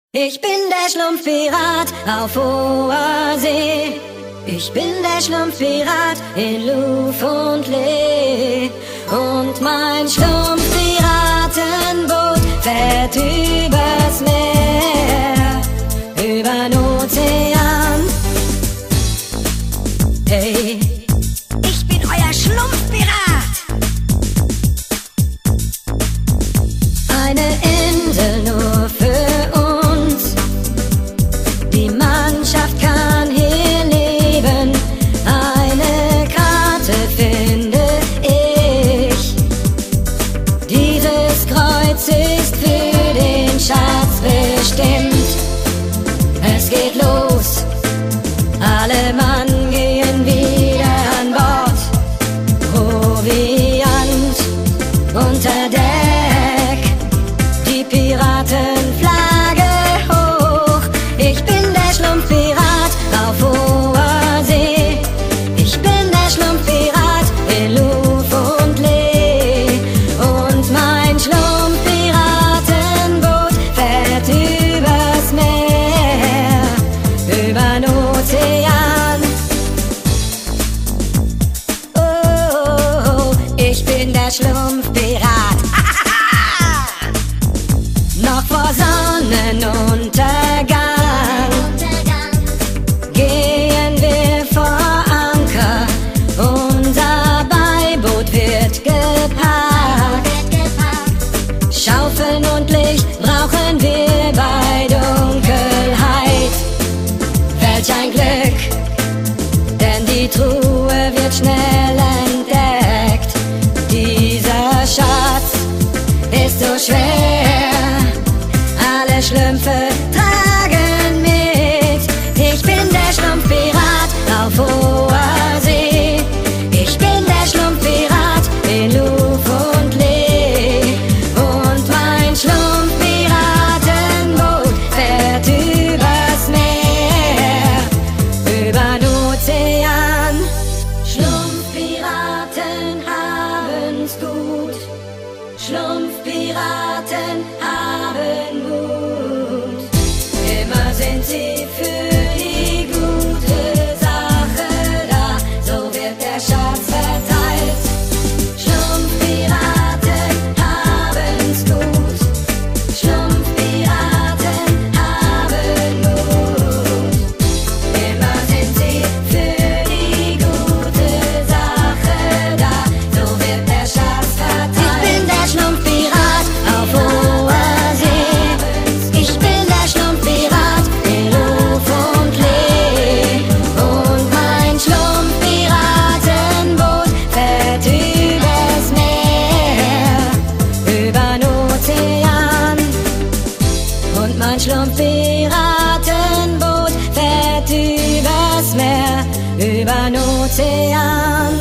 Ich bin der Schlumpfpirat auf hoher See. Ich bin der Schlumpfpirat in Luft und Lee. Und mein Schlumpfpiratenboot fährt übers Meer, übern Ozean. Hey, ich bin euer Schlumpfpirat. Eine Insel nur für uns. Die Mannschaft kann hier leben. Eine Karte finde ich. Dieses Kreuz ist für den Schatz bestimmt. Es geht los. Alle Mann gehen wieder an Bord. Proviant unter Deck. Die Piratenflagge hoch. Ich bin der Schlumpfpirat auf hoher See. Ich bin der Schlumpfpirat in Luft und Lee. Und mein Schlumpfpiratenboot fährt übers Meer, übern Ozean. Oh, ich bin der Schlumpfpirat. Noch vor Sonnenuntergang gehen wir vor Anker. Unser Beiboot wird geparkt. Schaufeln und Licht brauchen wir bei Dunkelheit. Welch ein Glück, denn die Truhe wird schnell entdeckt. Dieser Schatz ist so schwer. Alle Schlümpfe tragen mit. Ich bin der Schlumpfpirat auf hoher See. Ich bin der Schlumpfpirat in Luft und Lee. Und mein Schlumpfpiratenboot fährt übers Meer, übern Ozean. Schlumpfpiraten haben's gut. Schlumpfpiraten haben Mut. Immer sind sie für die gute Sache da. So wird der Schatz verteilt. Schlumpfpiraten haben's gut. Schlumpfpiraten haben Mut. Immer sind sie für die gute Sache da. So wird der Schatz verteilt. Ich bin der Schlumpfpirat auf hoher See. Ich bin der Schlumpfpirat in Luft und Lee. Und mein Schlumpfpiratenboot fährt übers Meer, übern Ozean. Und mein Schlumpfpiratenboot fährt übers Meer, übern Ozean.